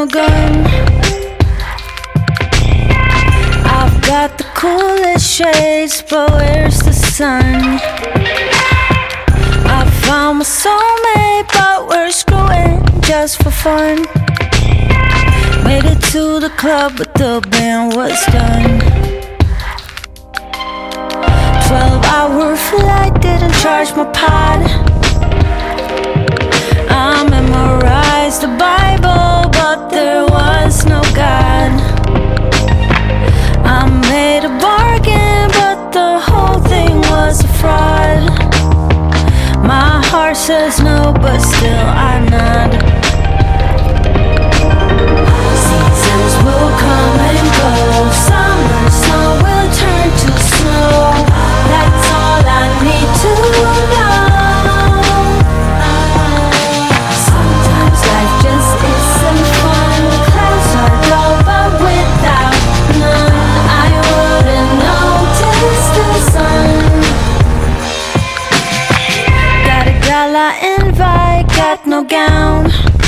no gun. I've got the coolest shades, but where's the sun? I found my soulmate, but we're screwing just for fun. Made it to the club, but the band was done. 12-hour flight, didn't charge my pod. I memorized the Bible, but there was no God. I made a bargain, but the whole thing was a fraud. My heart says no, but still I nod. Seasons will come and go. Summer sun will turn to snow. That's all I need to know. Sometimes life just isn't fun. Clouds are dull, but without none, I wouldn't notice the sun. Got a gala invite, got no gown.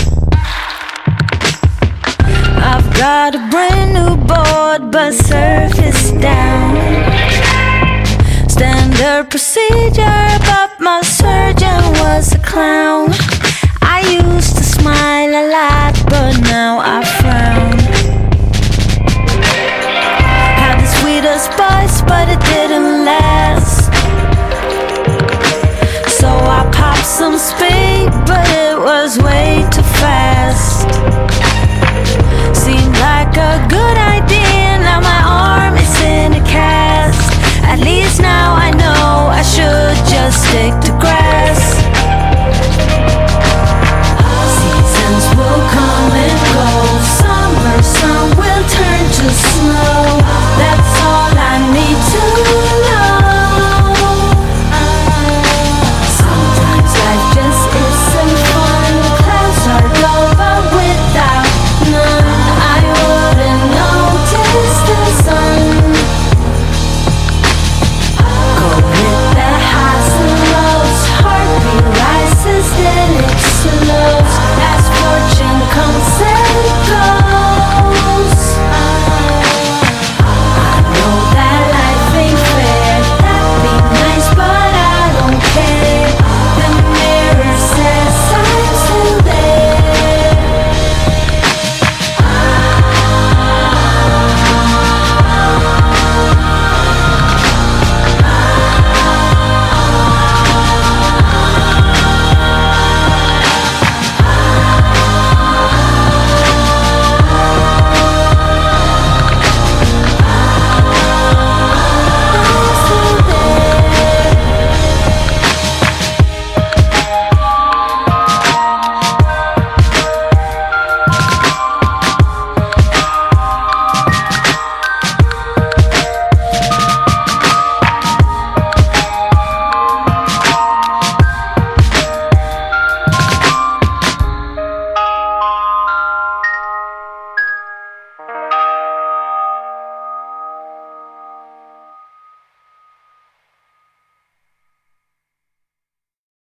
I've got a brand new board, but surface down. Standard procedure, but my surgeon was a clown. I used to smile a lot, but now I frown. Had the sweetest buzz, but it didn't last. So I popped some speed, but it was way too fast. Seemed like a good idea, now my arm is in a cast.